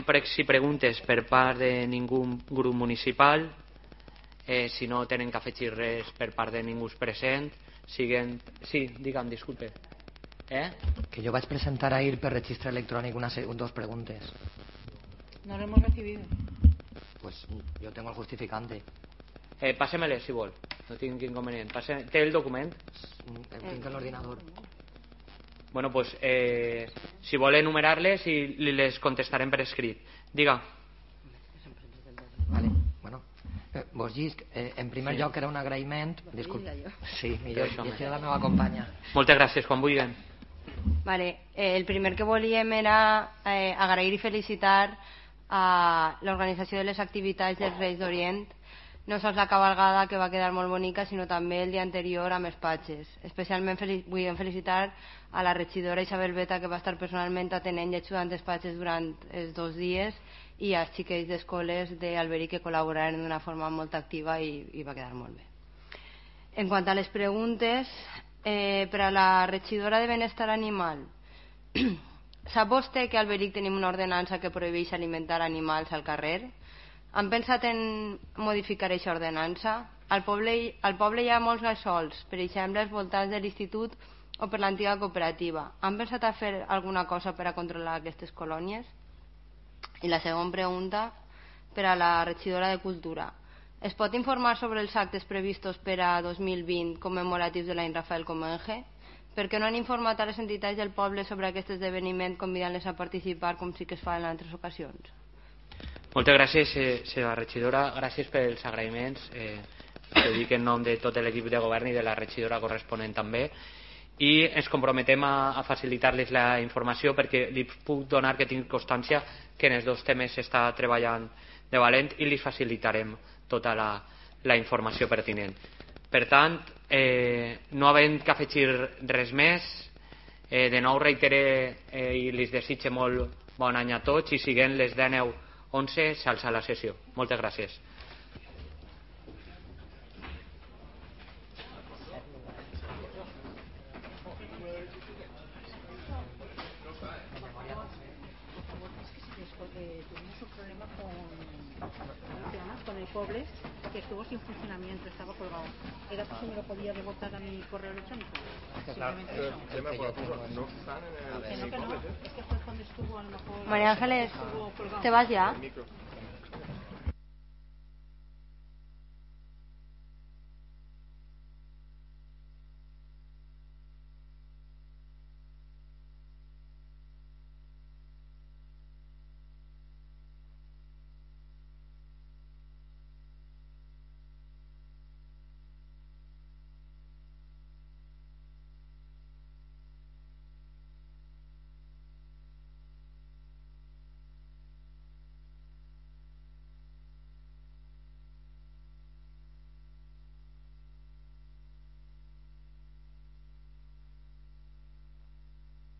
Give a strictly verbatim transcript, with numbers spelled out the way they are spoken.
Si preguntes per part de ningú grup municipal, eh, si no tenen que afegir res per part de ningú present, siguen... Sí, digue'm, disculpe. Eh? Que yo vaig presentar ahir per registre electrònic unas dos preguntes. No lo hemos recibido. Pues yo tengo el justificante. Eh, Pássemele, si vol. No tinc inconvenient. Pase... Té el document? Tinc l'ordinador. Bueno, pues, eh, si vol enumerar-les i les contestarem per escrit. Diga. Vale, bueno. Eh, vos llisc, eh, en primer sí. lloc era un agraïment. Disculpa. Sí, millor, llegir la meva companya. Moltes gràcies, quan vulguin. Vale, eh, el primer que volíem era eh, agrair i felicitar a l'organització de les activitats dels Reis d'Orient, no sols la cabalgada, que va quedar molt bonica, sinó també el dia anterior amb els patges. Especialment felic vull felicitar a la regidora Isabel Beta, que va estar personalment atenent i ajudant els patges durant els dos dies, i als xiquets d'escoles d'Alberic, que col·laboraren d'una forma molt activa i, i va quedar molt bé. En quant a les preguntes, eh, per a la regidora de Benestar Animal, sap vostè que a Alberic tenim una ordenança que prohibeix alimentar animals al carrer? Han pensat en modificar aquesta ordenança? Al poble, al poble hi ha molts gassols, per exemple, als voltants de l'institut o per l'antiga cooperativa. Han pensat a fer alguna cosa per a controlar aquestes colònies? I la segona pregunta, per a la regidora de Cultura. Es pot informar sobre els actes previstos per a dos mil vint commemoratius de l'any Rafael Comenge? Per què no han informat a les entitats del poble sobre aquest esdeveniment convidant-les a participar com sí que es fa en altres ocasions? Moltes gràcies, eh, senyora regidora. Gràcies pels agraïments. Eh, ho dic en nom de tot l'equip de govern i de la regidora corresponent també. I ens comprometem a, a facilitar-les la informació, perquè li puc donar que tinc constància que en els dos temes s'està treballant de valent i li facilitarem tota la, la informació pertinent. Per tant, eh, no havent que afegir res més, eh, de nou reitere eh, i les desitge molt bon any a tots, i siguent les deu onze s'alça la sessió. Moltes gràcies. Tuvimos un problema con, con el poble, que estuvo sin funcionamiento, estaba colgado. ¿Era que se me lo podía rebotar a mi correo electrónico? Simplemente eso. No están en el... Que no, que no. Es que fue cuando estuvo a lo mejor... María Ángeles, ¿te vas ya?